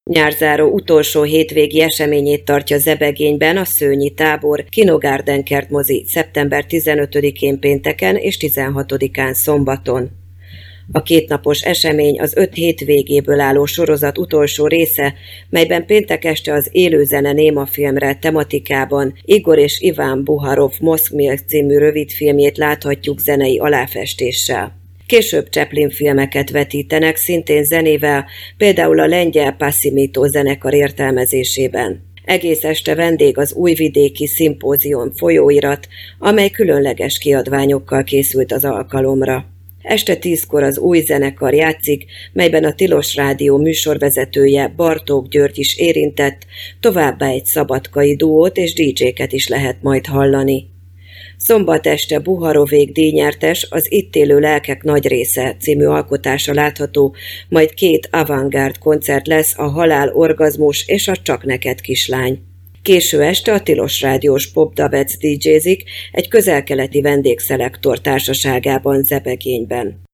Nyárzáró utolsó hétvégi eseményét tartja Zebegényben a Szőnyi tábor Kino-Garden kertmozi szeptember 15-én pénteken és 16-án szombaton. A kétnapos esemény az 5 hétvégéből álló sorozat utolsó része, melyben péntek este az élőzene némafilmre tematikában Igor és Iván Buharov Moszkmilk című rövidfilmjét láthatjuk zenei aláfestéssel. Később Chaplin filmeket vetítenek szintén zenével, például a lengyel Passimito zenekar értelmezésében. Egész este vendég az Újvidéki Szimpózium folyóirat, amely különleges kiadványokkal készült az alkalomra. Este 10-kor az új zenekar játszik, melyben a Tilos Rádió műsorvezetője Bartók György is érintett, továbbá egy szabadkai duót és DJ-ket is lehet majd hallani. Szombat este Buharovék díjnyertes az Itt élő lelkek nagy része című alkotása látható, majd 2 avantgárd koncert lesz, a Halál orgazmus és a Csak neked kislány. Késő este a Tilos Rádiós Pop Dabec DJ-zik egy közel-keleti vendégszelektor társaságában Zebegényben.